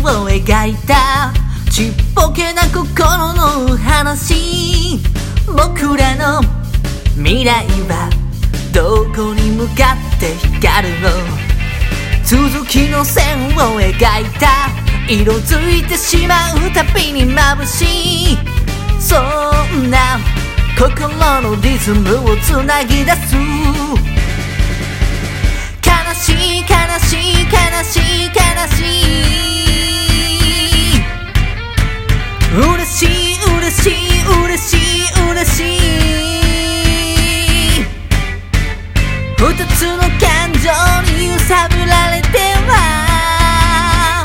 を描いたちっぽけな心の話。僕らの未来はどこに向かって光るの。続きの線を描いた色づいてしまうたびに眩しい。そんな心のリズムをつなぎ出す。悲しい悲しい悲しい悲しい。嬉しい嬉しい嬉しい嬉しい。二つの感情に揺さぶられては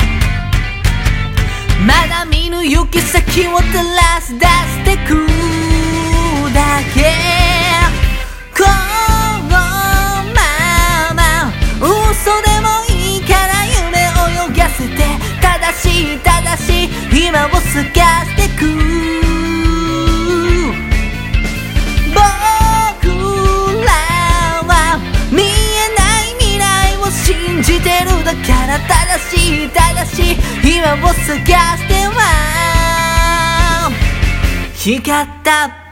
まだ見ぬ行き先を照らし出してくだけ。このまま嘘でもいいから夢を泳がせて正しい正しい今を探してく。僕らは見えない未来を信じてるだから正しい正しい今を探しては光った